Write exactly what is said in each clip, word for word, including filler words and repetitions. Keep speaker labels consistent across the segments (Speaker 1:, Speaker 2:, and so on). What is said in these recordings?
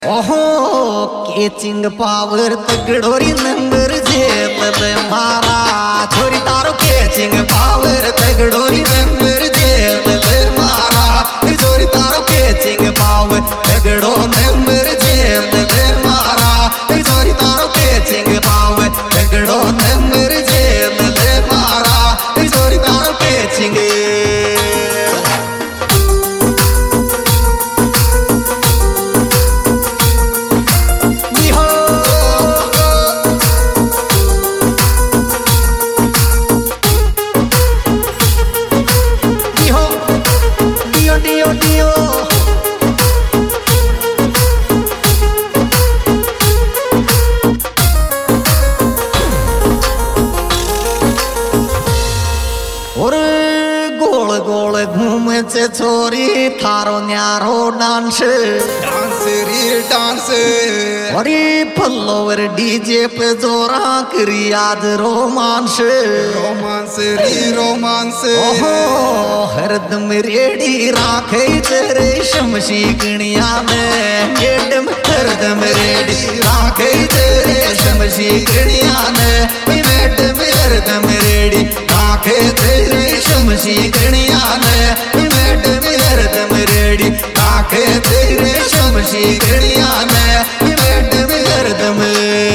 Speaker 1: ओहो केचिंग पावर तगड़ोरी नंबर जेल मारा छोरी तारो केचिंग पावर तगड़ोरी नंबर जेल मारा छोरी तारो केचिंग पावर तगड़ो नंबर जेल मारा छोरी तारो केचिंग पावर तगड़ो नंबर जेल मारा छोरी तारो केचिंग घूमे छोरी थारो न्यारो डांस
Speaker 2: डांस रे डांस
Speaker 1: अरे फलोवर डीजे पे जोरा करी आज रोमांस
Speaker 2: रोमांस रे रोमांस
Speaker 1: ओहो हरदम रेडी राखे तेरे शमशी गणिया में मैडम हरदम रेडी राखे तेरे शमशी गणिया में मैडम हरदम रेडी राखे तेरे शमशी गणिया में मैडम हरदम रेडी राखे तेरे शमशी गणिया में मैडम हरदम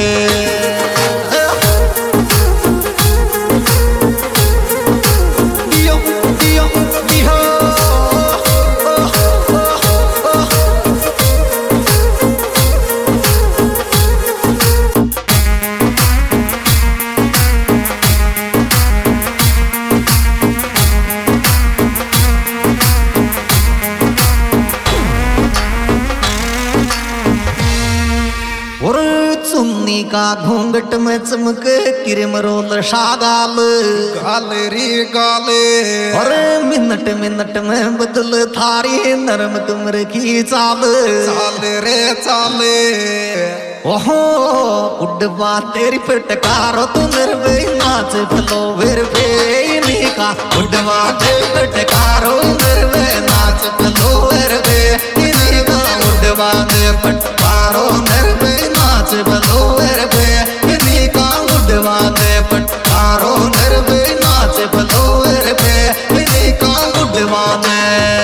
Speaker 1: सुन्नी का घूंघट में चमक किरमरोल शागाल
Speaker 2: गाल रे गाल
Speaker 1: और मिनट मिनट में बदल थारी नरम कमर की चाल
Speaker 2: चाल रे चाल
Speaker 1: ओहो उड़वा तेरी पटकारो तू नरवे नाच फलो वेर वे का उड़वा तेरी पटकारो नरवे नाच फलो वेर वे का उड़वा तेरी पटकारो नरवे नाच फलो वेर वे का उड़वा तेरी पटकारो नरवे नाच फलो वेर वे का उड़वा ने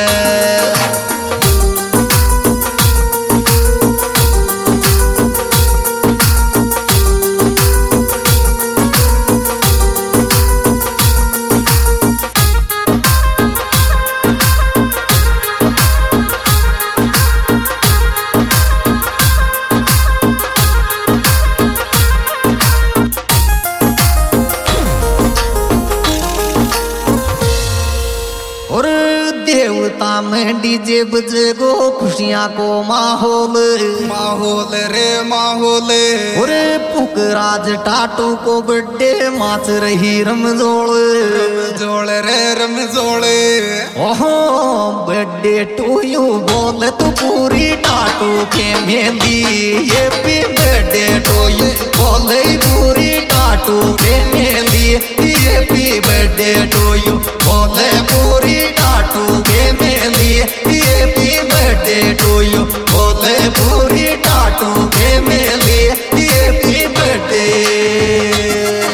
Speaker 1: देवता में डीजे बजे गो खुशियां को माहौल
Speaker 2: माहौल रे माहौल
Speaker 1: अरे पुकराज टाटू को बड्डे माच रही रमजोड़
Speaker 2: रमजोड़ रे रमजोड़
Speaker 1: ओहो बड्डे टू यू बोले तो पूरी टाटू के मेहंदी ये भी बड्डे टू यू बोले पूरी टाटू के मेहंदी ये भी बड्डे टू यू बोले पूरी टाटू के मेहंदी ये भी बर्थडे टू यू बोले पूरी टाटू के मेहंदी ये भी बर्थडे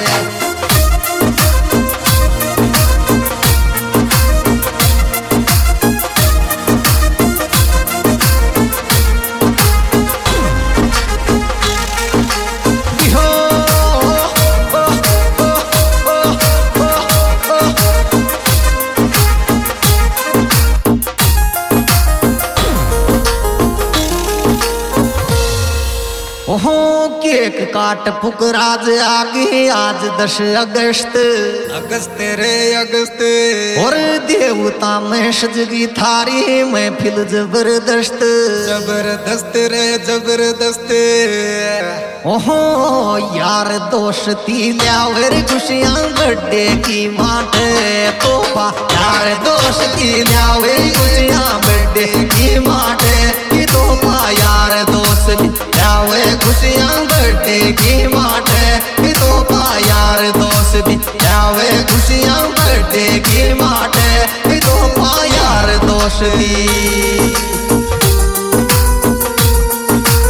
Speaker 1: ओहो केक काट फुकराज आगे आज दस अगस्त
Speaker 2: अगस्त रे अगस्त
Speaker 1: और देवता में सजगी थारी महफिल जबरदस्त
Speaker 2: जबरदस्त रे जबरदस्त
Speaker 1: ओहो यार दोस्ती ल्यावर खुशियां बर्थडे की माटे तोहफा यार दोस्ती ल्यावर खुशियां बर्थडे की माटे की तोहफा यार दोस्ती ल्यावर खुशियां बर्थडे की माटे तोहफा यार दोस्ती ल्यावर खुशियां बर्थडे की माटे तोहफा यार दोस्ती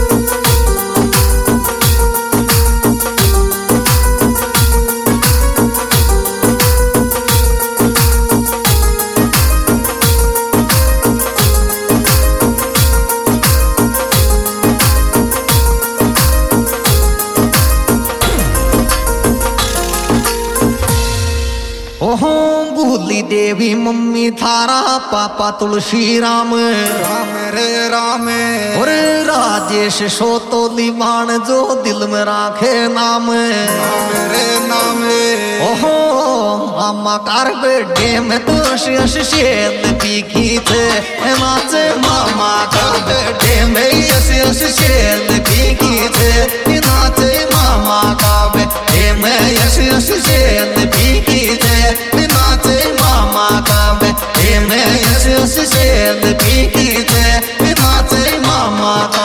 Speaker 1: पुण्य थारा पापा तुलसी राम
Speaker 2: राम रे राम
Speaker 1: और राजेश सोतोली मान जो दिल में राखे नाम
Speaker 2: नाम रे नाम
Speaker 1: ओहो मामा कार बेटे में तो अश शेल पीखी थे नाचे मामा कार बेटे में अश अश शेल पीखी थे नाचे मामा का बेटे में अश अश शेल पीखी थे नाचे मामा का बेटे में अश अश शेल पीखी थे नाचे मामा का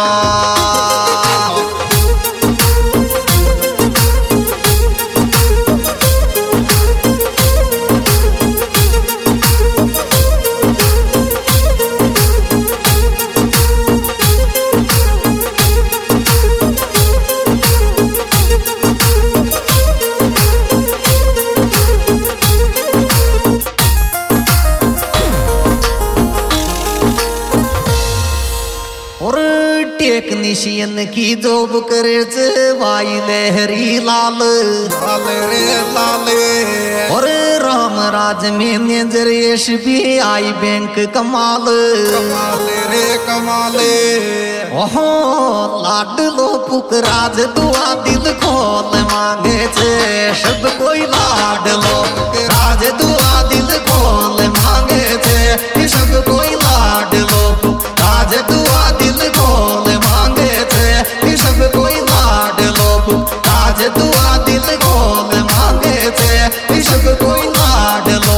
Speaker 1: टेक्नीशियन की जॉब करे वाई लहरी लाल
Speaker 2: लाल रे लाल
Speaker 1: और Ram Raj manager S B I bank कमाल
Speaker 2: कमाल रे कमाल
Speaker 1: ओहो लाडलो पुकराज दुआ दिल खोल मांगे छे सब कोई लाडलो राज दुआ दिल खोल मांगे छे सब कोई लाडलो राज दुआ दिल खोल मांगे थे सब कोई लाडलो राज दुआ दिल खोल मांगे थे सब कोई लाडलो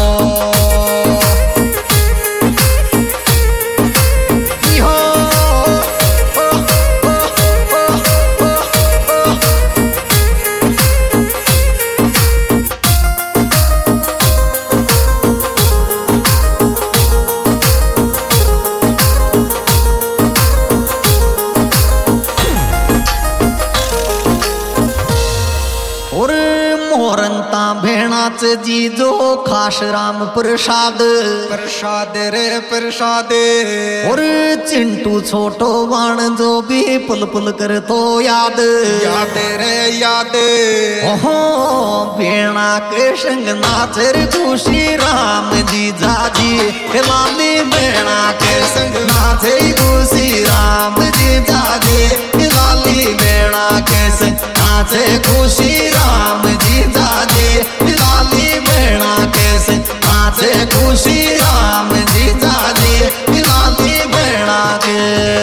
Speaker 1: भेणाच जी जो खास राम प्रसाद
Speaker 2: प्रसाद रे प्रसाद
Speaker 1: और चिंटू छोटो बाण जो भी पुल पुल कर तो याद
Speaker 2: याद रे याद
Speaker 1: ओहो भेणा के संग नाचर खुशी राम जी जाजी लाली भेणा के संग नाचे खुशी राम जी जाजी लाली भेणा के संग नाचे खुशी राम जी जाजी लाली भेणा के संग नाचे खुशी राम जी जाजी लाली भेणा के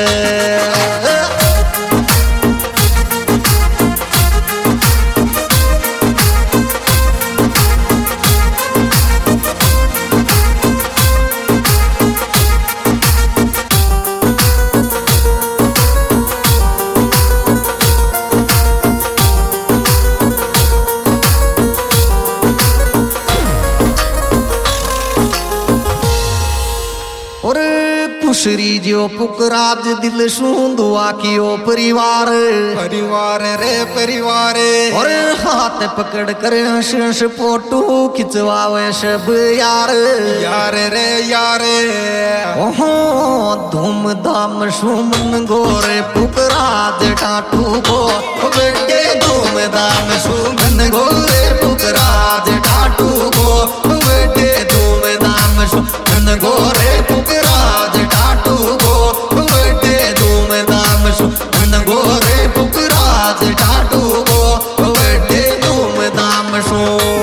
Speaker 1: कुशरी जो पुकराज दिल सुंदुआ कियो परिवार
Speaker 2: परिवार रे परिवार
Speaker 1: और हाथ पकड़ कर हंस हंस फोटो खिंचवावे सब यार
Speaker 2: यार रे यार
Speaker 1: ओहो धूमधाम सुमन गोरे पुकराज टाटू को बेटे धूमधाम सुमन गोरे पुकराज टाटू को बेटे धूमधाम सुमन गोरे पुकराज टाटू को बेटे धूमधाम सुमन गोरे पुकराज टाटू को बेटे धूमधाम सो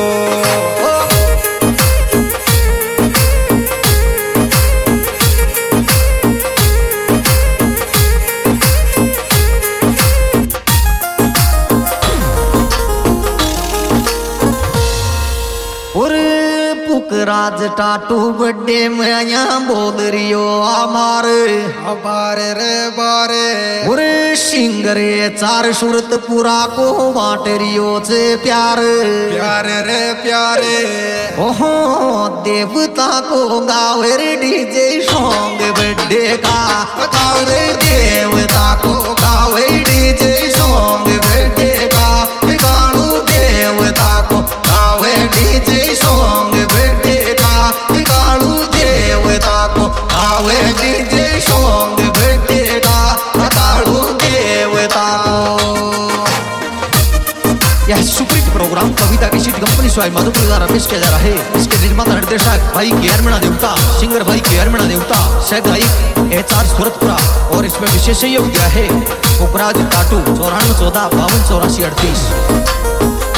Speaker 1: राज टाटू बड्डे में यहाँ बोल रियो आमार
Speaker 2: बार रे बारे
Speaker 1: उरे सिंगरे चार सूरत पूरा को बांट रियो से प्यार
Speaker 2: प्यार रे प्यारे
Speaker 1: ओहो देवता को गावे रे डीजे सॉन्ग बड्डे का गावे देवता को गावे डीजे सॉन्ग बड्डे का गाणु देवता को गावे डीजे सॉन्ग बड्डे का गाणु देवता को गावे डीजे सॉन्ग बड्डे का गाणु देवता को यह सुपरहिट प्रोग्राम कविता की सीट कंपनी स्वाई मधुपुर द्वारा पेश किया जा रहा है। इसके निर्माता निर्देशक भाई के आर मीणा देवता, सिंगर भाई के आर मीणा देवता, सह गायक एच आर सूरतपुरा और इसमें विशेष सहयोग दिया है उपराज टाटू चौरानवे चौदह बावन चौरासी अड़तीस।